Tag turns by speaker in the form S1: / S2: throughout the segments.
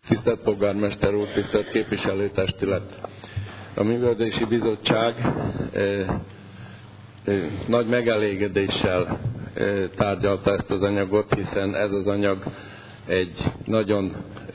S1: Tisztelt Polgármester úr, tisztelt képviselőtestület! A Művelődési Bizottság nagy megelégedéssel tárgyalta ezt az anyagot, hiszen ez az anyag egy nagyon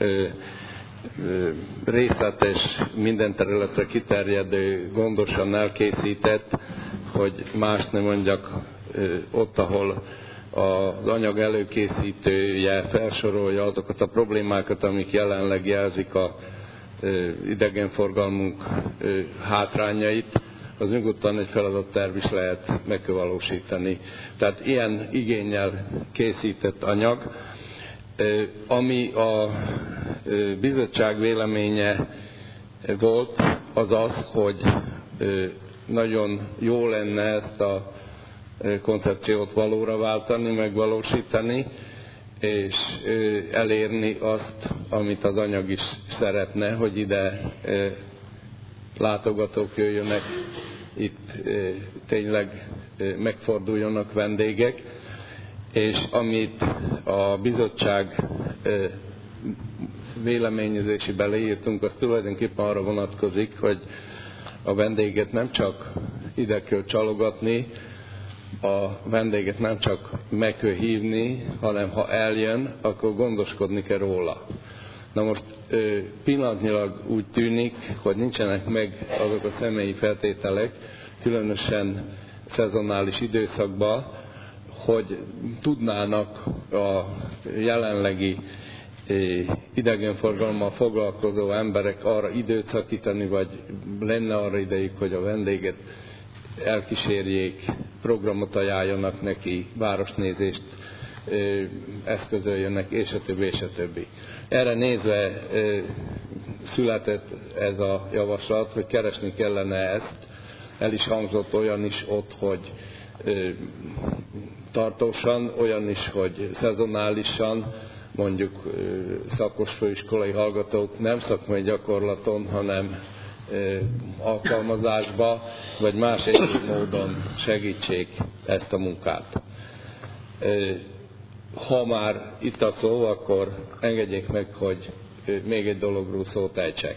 S1: részletes, minden területre kiterjedő, gondosan elkészített, hogy más nem mondjak, ott, ahol az anyag előkészítője felsorolja azokat a problémákat, amik jelenleg jelzik az idegenforgalmunk hátrányait, az nyugodtan egy feladatterv is lehet megvalósítani. Tehát ilyen igénnyel készített anyag, ami a bizottság véleménye volt, az az, hogy nagyon jó lenne ezt a koncepciót valóra váltani, megvalósítani, és elérni azt, amit az anyag is szeretne, hogy ide látogatók jöjjönek, itt tényleg megforduljanak vendégek, és amit a bizottság véleményezésébe leírtunk, az tulajdonképpen arra vonatkozik, hogy a vendéget nem csak ide kell csalogatni, a vendéget nem csak meg kell hívni, hanem ha eljön, akkor gondoskodni kell róla. Na most pillanatnyilag úgy tűnik, hogy nincsenek meg azok a személyi feltételek, különösen szezonális időszakban, hogy tudnának a jelenlegi idegenforgalommal foglalkozó emberek arra időt szakítani, vagy lenne arra idejük, hogy a vendéget elkísérjék, programot ajánljanak neki, városnézést eszközöljönnek, és a többi, és a többi. Erre nézve született ez a javaslat, hogy keresni kellene ezt. El is hangzott olyan is ott, hogy tartósan, olyan is, hogy szezonálisan, mondjuk szakos főiskolai hallgatók nem szakmai gyakorlaton, hanem alkalmazásba, vagy más egyéb módon segítsék ezt a munkát. Ha már itt a szó, akkor engedjék meg, hogy még egy dologról szót ejtsek.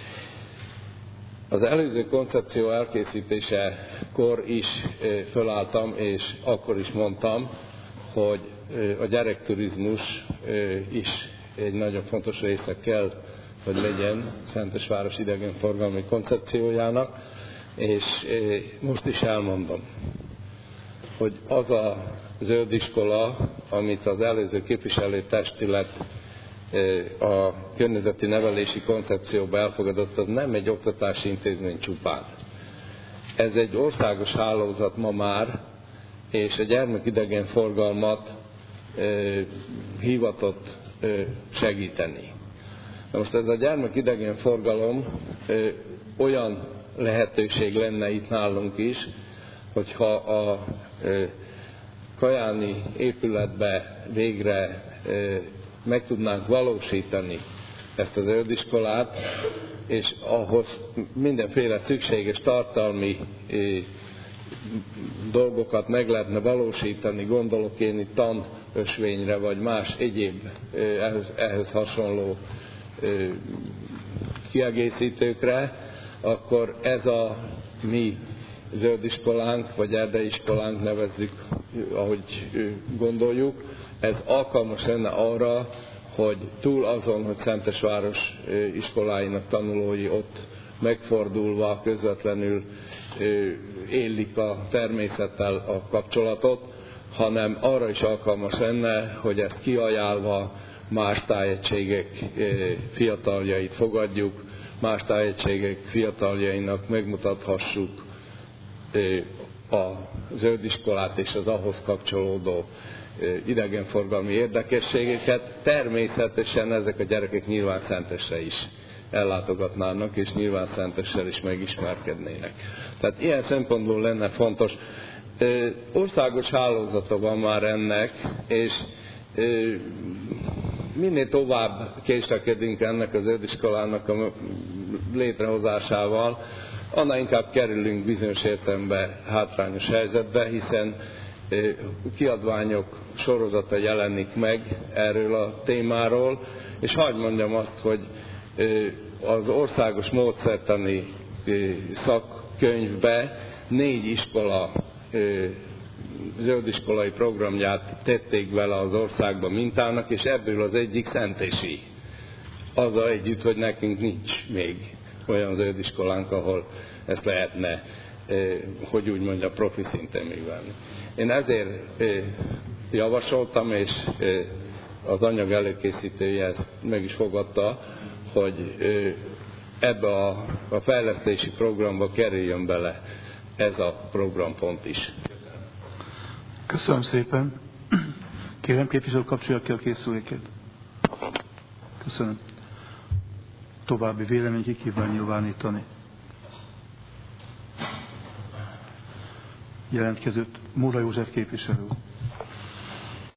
S1: Az előző koncepció elkészítésekor is fölálltam, és akkor is mondtam, hogy a gyerekturizmus is egy nagyon fontos része kell, hogy legyen Szentesváros idegenforgalmi koncepciójának, és most is elmondom, hogy az a zöld iskola, amit az előző képviselőtestület a környezeti nevelési koncepcióba elfogadott, az nem egy oktatási intézmény csupán. Ez egy országos hálózat ma már, és a gyermekidegenforgalmat hivatott segíteni. Na most ez a gyermekidegenforgalom olyan lehetőség lenne itt nálunk is, hogyha a kajáni épületbe végre meg tudnánk valósítani ezt az zöldiskolát, és ahhoz mindenféle szükséges tartalmi dolgokat meg lehetne valósítani, gondolok én itt tanösvényre, vagy más egyéb ehhez hasonló kiegészítőkre, akkor ez a mi zöldiskolánk, vagy erdeiiskolánk, nevezzük, ahogy gondoljuk, ez alkalmas lenne arra, hogy túl azon, hogy Szentesváros iskoláinak tanulói ott megfordulva közvetlenül élik a természettel a kapcsolatot, hanem arra is alkalmas lenne, hogy ezt kiajánlva más tájegységek fiataljait fogadjuk, más tájegységek fiataljainak megmutathassuk a zöldiskolát és az ahhoz kapcsolódó idegenforgalmi érdekességeket. Természetesen ezek a gyerekek nyilván Szentesre is ellátogatnának, és nyilván Szentessel is megismerkednének. Tehát ilyen szempontból lenne fontos. Országos hálózata van már ennek, és minél tovább késlekedünk ennek az zöldiskolának a létrehozásával, annál inkább kerülünk bizonyos értelemben hátrányos helyzetbe, hiszen kiadványok sorozata jelenik meg erről a témáról, és hadd mondjam azt, hogy az országos módszertani szakkönyvbe 4 iskola zöldiskolai programját tették bele az országba mintának, és ebből az egyik Szentesi. Azzal együtt, hogy nekünk nincs még olyan zöldiskolánk, ahol ezt lehetne, hogy úgy mondja, profi szinten művelni. Én ezért javasoltam, és az anyag előkészítője ezt meg is fogadta, hogy ebbe a fejlesztési programba kerüljön bele ez a programpont is.
S2: Köszönöm szépen. Kérem, képviselő, kapcsolja ki a készüléket. Köszönöm. További vélemény ki kíván nyilvánítani. Jelentkezett Móra József képviselő.